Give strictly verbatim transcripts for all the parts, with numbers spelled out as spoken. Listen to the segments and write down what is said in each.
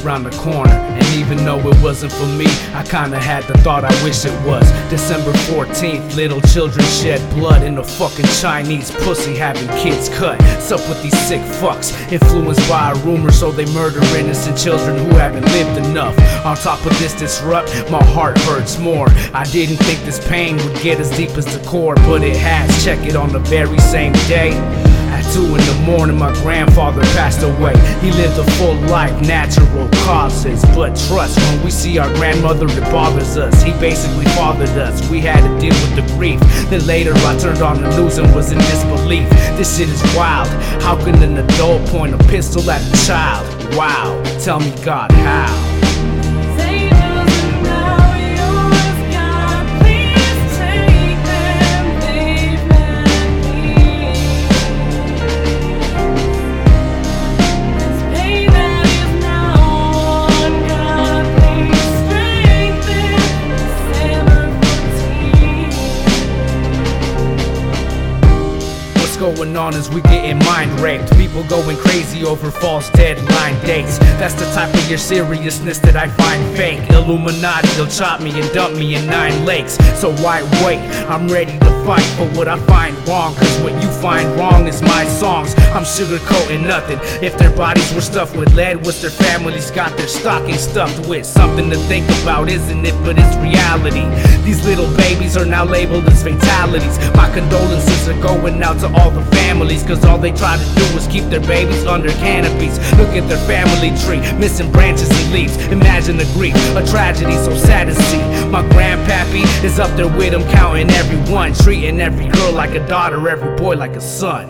around the corner. And even though it wasn't for me, I kinda had the thought I wish it was. December fourteenth, little children shed blood in a fucking Chinese pussy having kids cut. What's up with these sick fucks? Influenced by a rumor, so they murder innocent children who haven't lived enough. On top of this disrupt, my heart hurts more. I didn't think this pain would get as deep as the core, but it has. Check it on the very same day. At two in the morning, my grandfather passed away. He lived a full life, natural causes. But trust, when we see our grandmother, it bothers us. He basically fathered us. We had to deal with the grief. Then later I turned on the news and was in disbelief. This shit is wild. How can an adult point a pistol at a child? Wow, tell me God, how? Going on as we getting mind raped. People going crazy over false deadline dates. That's the type of your seriousness that I find fake. Illuminati, they'll chop me and dump me in nine lakes. So why wait? I'm ready to fight for what I find wrong. Cause what you find wrong is my songs. I'm sugarcoating nothing. If their bodies were stuffed with lead, what's their families got their stockings stuffed with? Something to think about, isn't it? But it's reality. These little babies are now labeled as fatalities. My condolences are going out to all the families, cause all they try to do is keep their babies under canopies. Look at their family tree, missing branches and leaves. Imagine the grief, a tragedy so sad to see. My grandpappy is up there with him, counting everyone, treating every girl like a daughter, every boy like a son.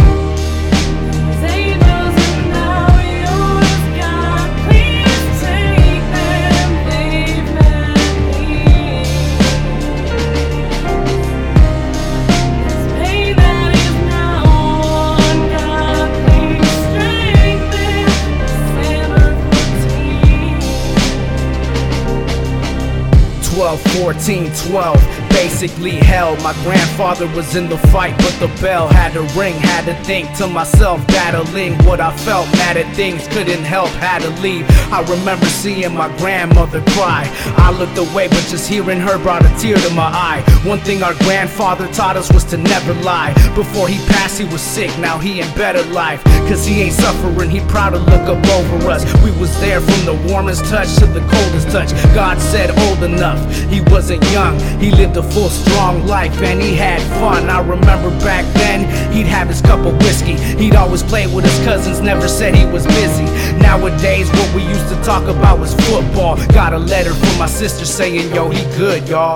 twelve, fourteen, twelve, basically hell. My grandfather was in the fight, but the bell had to ring. Had to think to myself, battling what I felt. Mad at things, couldn't help, had to leave. I remember seeing my grandmother cry. I looked away, but just hearing her brought a tear to my eye. One thing our grandfather taught us was to never lie. Before he passed, he was sick, now he in better life. Cause he ain't suffering, he proud to look up over us. We was there from the warmest touch to the coldest touch. God said old enough, he wasn't young. He lived a full, strong life and he had fun. I remember back then, he'd have his cup of whiskey. He'd always play with his cousins, never said he was busy. Nowadays, what we used to talk about was football. Got a letter from my sister saying, yo, he good, y'all.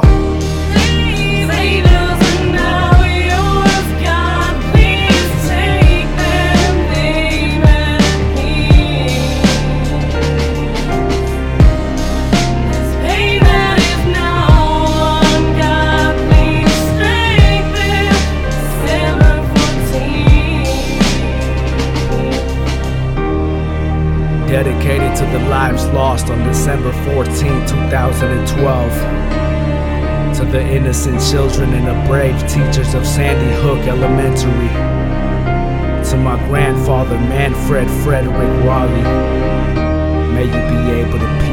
Dedicated to the lives lost on December fourteenth, two thousand twelve. To the innocent children and the brave teachers of Sandy Hook Elementary. To my grandfather, Manfred Frederick Raleigh. May you be able to